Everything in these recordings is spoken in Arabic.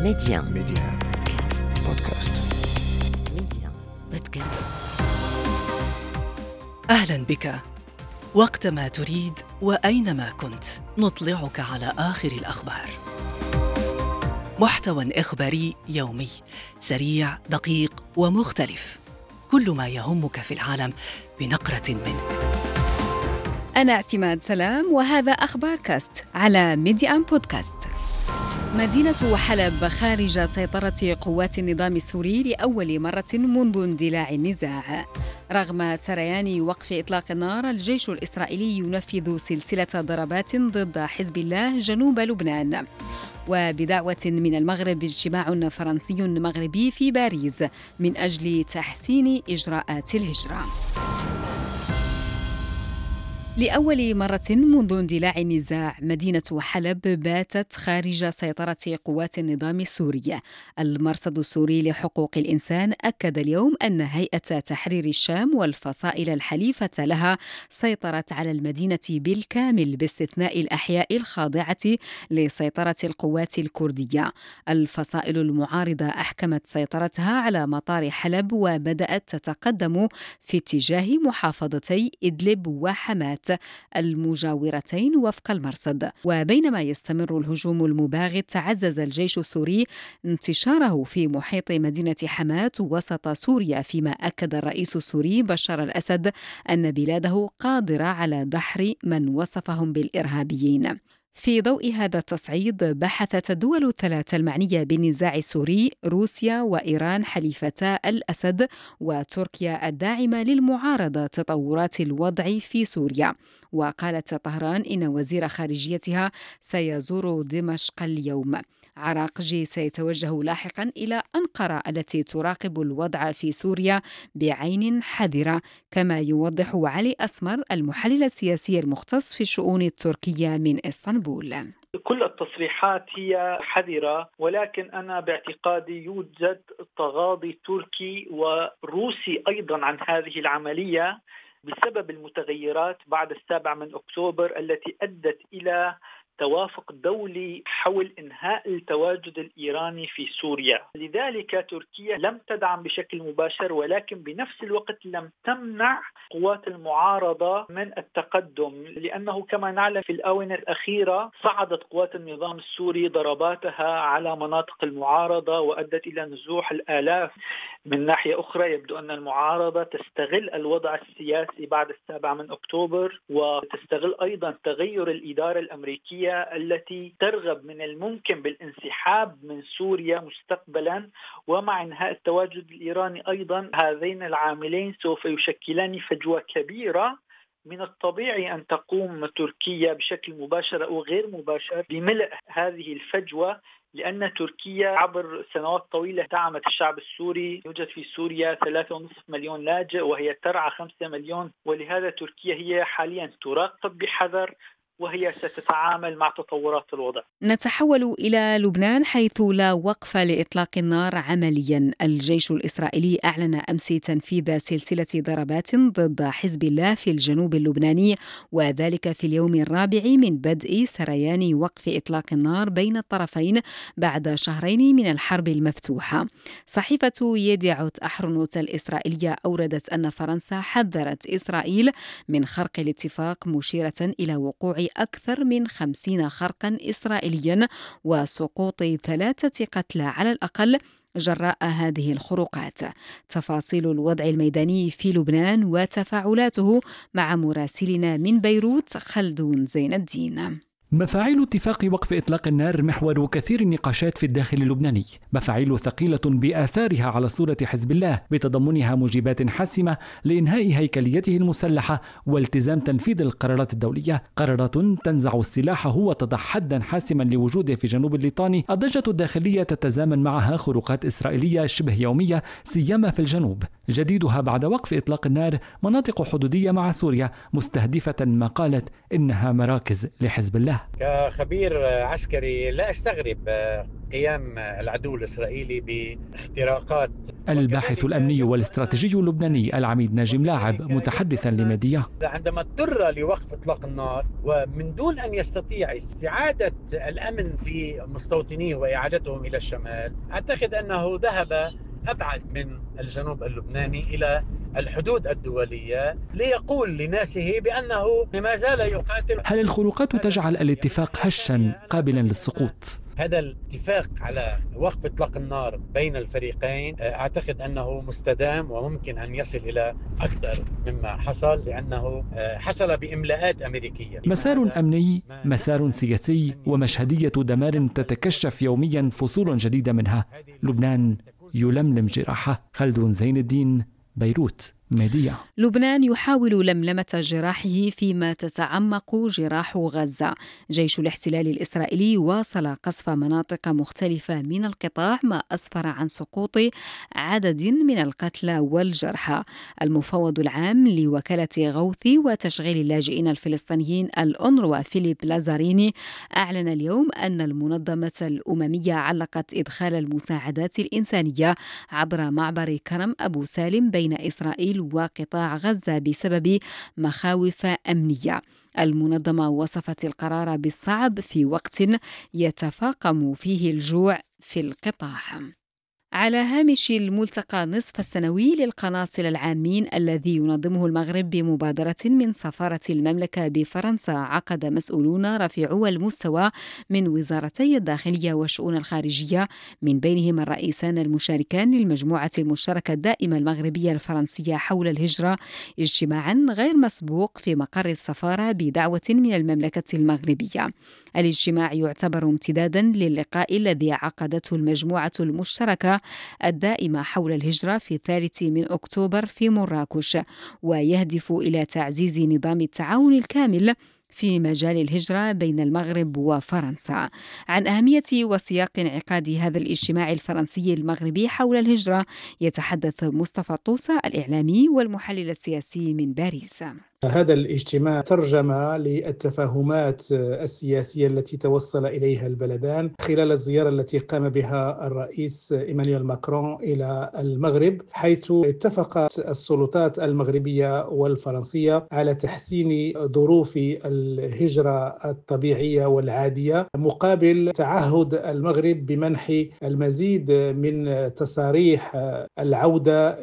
ميديان بودكاست. ميديان بودكاست. أهلا بك. وقتما تريد وأينما كنت نطلعك على آخر الأخبار. محتوى إخباري يومي سريع دقيق ومختلف، كل ما يهمك في العالم بنقرة منه. أنا اعتماد سلام وهذا أخبار كاست على ميديان بودكاست. مدينة حلب خارج سيطرة قوات النظام السوري لأول مرة منذ اندلاع النزاع. رغم سريان وقف إطلاق النار، الجيش الإسرائيلي ينفذ سلسلة ضربات ضد حزب الله جنوب لبنان. وبدعوة من المغرب اجتماع فرنسي مغربي في باريس من أجل تحسين إجراءات الهجرة. لأول مرة منذ اندلاع النزاع، مدينة حلب باتت خارج سيطرة قوات النظام السوري. المرصد السوري لحقوق الإنسان أكد اليوم أن هيئة تحرير الشام والفصائل الحليفة لها سيطرت على المدينة بالكامل باستثناء الأحياء الخاضعة لسيطرة القوات الكردية. الفصائل المعارضة أحكمت سيطرتها على مطار حلب وبدأت تتقدم في اتجاه محافظتي إدلب وحماة المجاورتين وفق المرصد. وبينما يستمر الهجوم المباغت، تعزز الجيش السوري انتشاره في محيط مدينة حماة وسط سوريا، فيما أكد الرئيس السوري بشار الأسد أن بلاده قادرة على دحر من وصفهم بالإرهابيين. في ضوء هذا التصعيد، بحثت الدول الثلاث المعنية بالنزاع السوري، روسيا وإيران حليفتا الأسد وتركيا الداعمة للمعارضة، تطورات الوضع في سوريا. وقالت طهران إن وزير خارجيتها سيزور دمشق اليوم. عراقجي سيتوجه لاحقا إلى أنقرة التي تراقب الوضع في سوريا بعين حذرة، كما يوضح علي أسمر المحلل السياسي المختص في الشؤون التركية من إسطنبول. كل التصريحات هي حذرة، ولكن أنا باعتقادي يوجد تغاضي تركي وروسي أيضا عن هذه العملية بسبب المتغيرات بعد 7 أكتوبر التي أدت إلى توافق دولي حول إنهاء التواجد الإيراني في سوريا. لذلك تركيا لم تدعم بشكل مباشر، ولكن بنفس الوقت لم تمنع قوات المعارضة من التقدم، لأنه كما نعلم في الآونة الأخيرة صعدت قوات النظام السوري ضرباتها على مناطق المعارضة وأدت إلى نزوح الآلاف. من ناحية أخرى يبدو أن المعارضة تستغل الوضع السياسي بعد 7 أكتوبر، وتستغل أيضا تغير الإدارة الأمريكية التي ترغب من الممكن بالانسحاب من سوريا مستقبلا. ومع انهاء التواجد الإيراني أيضا، هذين العاملين سوف يشكلان فجوة كبيرة. من الطبيعي أن تقوم تركيا بشكل مباشر أو غير مباشر بملء هذه الفجوة، لأن تركيا عبر سنوات طويلة دعمت الشعب السوري. يوجد في سوريا 3.5 مليون لاجئ وهي ترعى 5 مليون، ولهذا تركيا هي حاليا تراقب بحذر وهي ستتعامل مع تطورات الوضع. نتحول إلى لبنان، حيث لا وقف لإطلاق النار عمليا. الجيش الإسرائيلي أعلن أمس تنفيذ سلسلة ضربات ضد حزب الله في الجنوب اللبناني، وذلك في اليوم الرابع من بدء سريان وقف إطلاق النار بين الطرفين بعد شهرين من الحرب المفتوحة. صحيفة يديعوت أحرنوت الإسرائيلية أوردت أن فرنسا حذرت إسرائيل من خرق الاتفاق، مشيرة إلى وقوع أكثر من 50 خرقا إسرائيليا وسقوط 3 قتلى على الأقل جراء هذه الخروقات. تفاصيل الوضع الميداني في لبنان وتفاعلاته مع مراسلنا من بيروت خلدون زين الدين. مفاعيل اتفاق وقف إطلاق النار محور كثير النقاشات في الداخل اللبناني، مفاعيل ثقيلة بآثارها على صورة حزب الله، بتضمنها موجبات حاسمة لإنهاء هيكليته المسلحة والتزام تنفيذ القرارات الدولية، قرارات تنزع السلاح وتضع حدا حاسما لوجوده في جنوب الليطاني. الضجة الداخلية تتزامن معها خروقات إسرائيلية شبه يومية، سيما في الجنوب. جديدها بعد وقف إطلاق النار مناطق حدودية مع سوريا مستهدفة ما قالت إنها مراكز لحزب الله. كخبير عسكري لا أستغرب قيام العدو الإسرائيلي باختراقات. الباحث الأمني والاستراتيجي اللبناني العميد ناجي ملاعب متحدثا لميديا: عندما اضطر لوقف إطلاق النار ومن دون أن يستطيع استعادة الأمن في مستوطنيه وإعادتهم إلى الشمال، أعتقد أنه ذهب أبعد من الجنوب اللبناني إلى الحدود الدولية ليقول لناسه بأنه ما زال يقاتل. هل الخروقات تجعل الاتفاق هشا قابلا للسقوط؟ هذا الاتفاق على وقف إطلاق النار بين الفريقين أعتقد أنه مستدام وممكن أن يصل إلى أكثر مما حصل، لأنه حصل بإملاءات أمريكية. مسار أمني، مسار سياسي، ومشهدية دمار تتكشف يوميا فصول جديدة منها. لبنان يلملم جراحه. خلدون زين الدين، بيروت، ميديا. لبنان يحاول لملمة جراحه فيما تتعمق جراح غزة. جيش الاحتلال الإسرائيلي واصل قصف مناطق مختلفة من القطاع، ما أسفر عن سقوط عدد من القتلى والجرحى. المفوض العام لوكالة غوث وتشغيل اللاجئين الفلسطينيين الأونروا فيليب لازاريني أعلن اليوم أن المنظمة الأممية علقت إدخال المساعدات الإنسانية عبر معبر كرم أبو سالم بين إسرائيل وقطاع غزة بسبب مخاوف أمنية. المنظمة وصفت القرار بالصعب في وقت يتفاقم فيه الجوع في القطاع. على هامش الملتقى نصف السنوي للقناصل العامين الذي ينظمه المغرب بمبادرة من سفارة المملكة بفرنسا، عقد مسؤولون رفيعو المستوى من وزارتي الداخلية والشؤون الخارجية، من بينهم الرئيسان المشاركان للمجموعة المشتركة الدائمة المغربية الفرنسية حول الهجرة، اجتماعا غير مسبوق في مقر السفارة بدعوة من المملكة المغربية. الاجتماع يعتبر امتدادا للقاء الذي عقدته المجموعة المشتركة الدائمة حول الهجرة في 3 أكتوبر في مراكش، ويهدف إلى تعزيز نظام التعاون الكامل في مجال الهجرة بين المغرب وفرنسا. عن أهمية وسياق انعقاد هذا الاجتماع الفرنسي المغربي حول الهجرة يتحدث مصطفى طوسة الإعلامي والمحلل السياسي من باريس. هذا الاجتماع ترجم للتفاهمات السياسية التي توصل إليها البلدان خلال الزيارة التي قام بها الرئيس إيمانويل ماكرون إلى المغرب، حيث اتفقت السلطات المغربية والفرنسية على تحسين ظروف الهجرة الطبيعية والعادية مقابل تعهد المغرب بمنح المزيد من تصاريح العودة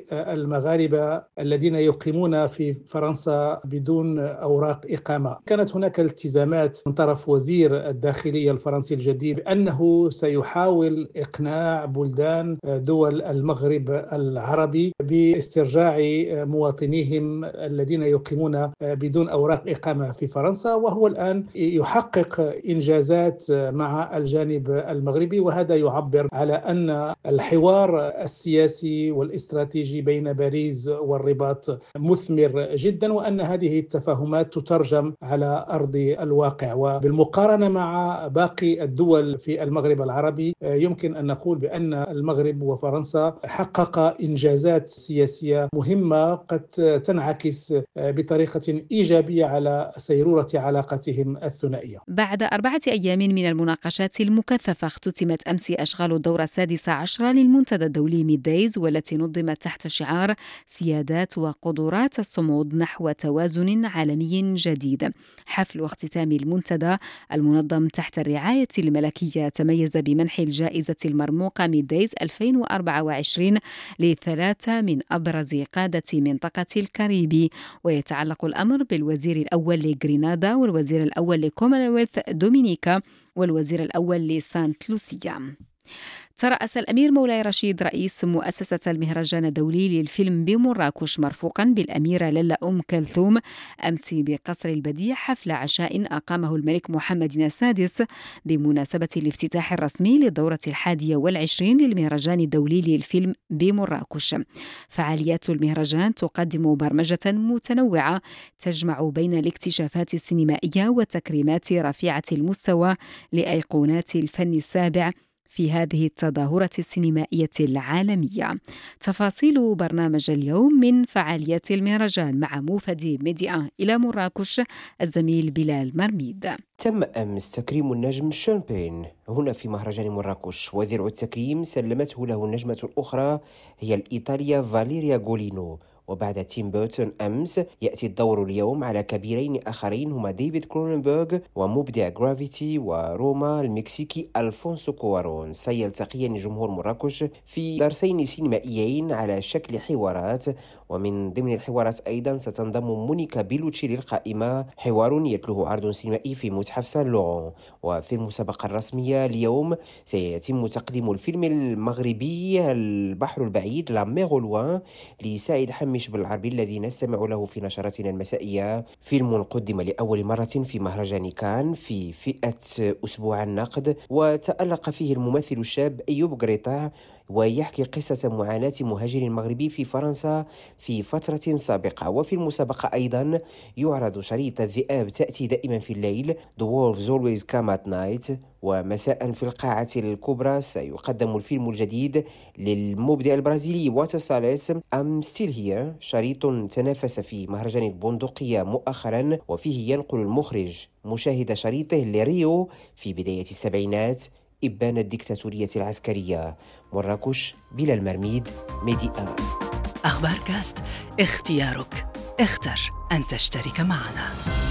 للمغاربة الذين يقيمون في فرنسا بدون أوراق إقامة. كانت هناك التزامات من طرف وزير الداخلية الفرنسي الجديد أنه سيحاول إقناع بلدان دول المغرب العربي باسترجاع مواطنيهم الذين يقيمون بدون أوراق إقامة في فرنسا، وهو الآن يحقق إنجازات مع الجانب المغربي، وهذا يعبر على أن الحوار السياسي والاستراتيجي بين باريس والرباط مثمر جدا، وأن هذه التفاهمات تترجم على أرض الواقع. وبالمقارنة مع باقي الدول في المغرب العربي يمكن أن نقول بأن المغرب وفرنسا حقق إنجازات سياسية مهمة قد تنعكس بطريقة إيجابية على سيرورة علاقتهم الثنائية. بعد 4 أيام من المناقشات المكثفة، اختتمت أمس أشغال الدورة 16 للمنتدى الدولي ميديز، والتي نظمت تحت شعار سيادات وقدرات الصمود نحو توازن عالمي جديد. حفل اختتام المنتدى المنظم تحت الرعاية الملكية تميز بمنح الجائزة المرموقة ميديز 2024 ل3 من أبرز قادة منطقة الكاريبي، ويتعلق الأمر بالوزير الأول لغرينادا والوزير الأول لكومنولث دومينيكا والوزير الأول لسانت لوسيا. ترأس الأمير مولاي رشيد رئيس مؤسسة المهرجان الدولي للفيلم بمراكش مرفوقا بالأميرة للا أم كلثوم أمس بقصر البديع حفل عشاء أقامه الملك محمد السادس بمناسبة الافتتاح الرسمي للدورة 21 للمهرجان الدولي للفيلم بمراكش. فعاليات المهرجان تقدم برمجة متنوعة تجمع بين الاكتشافات السينمائية والتكريمات رفيعة المستوى لأيقونات الفن السابع في هذه التظاهرة السينمائية العالمية. تفاصيل برنامج اليوم من فعاليات المهرجان مع موفد ميديا إلى مراكش الزميل بلال مرميد. تم أمس تكريم النجم شون بين هنا في مهرجان مراكش، وذرع التكريم سلمته له النجمة الأخرى هي الإيطالية فاليريا غولينو. وبعد تيم بيرتون أمس يأتي الدور اليوم على كبيرين آخرين هما ديفيد كروننبرغ ومبدع جرافيتي وروما المكسيكي ألفونسو كوارون. سيلتقيان جمهور مراكش في درسين سينمائيين على شكل حوارات، ومن ضمن الحوارات أيضا ستنضم مونيكا بيلوتشي للقائمة، حوار يتلوه عرض سينمائي في متحف سان لوران. وفي المسابقة الرسمية اليوم سيتم تقديم الفيلم المغربي البحر البعيد لا مير لوان لسعيد حمش بالعربي الذي نستمع له في نشراتنا المسائية. فيلم قدم لأول مرة في مهرجان كان في فئة أسبوع النقد، وتألق فيه الممثل الشاب أيوب غريطاع، ويحكي قصة معاناة مهاجر مغربي في فرنسا في فترة سابقة. وفي المسابقة أيضا يعرض شريط الذئاب تأتي دائما في الليل The Wolves Always Come at Night. ومساء في القاعة الكبرى سيقدم الفيلم الجديد للمبدع البرازيلي واتر ساليس I'm Still Here، شريط تنافس في مهرجان البندقية مؤخرا، وفيه ينقل المخرج مشاهد شريطه لريو في بداية السبعينات إبان الدكتاتورية العسكرية. مراكش، بلال مرميد، ميديا. أخبار كاست، اختيارك، اختر أن تشترك معنا.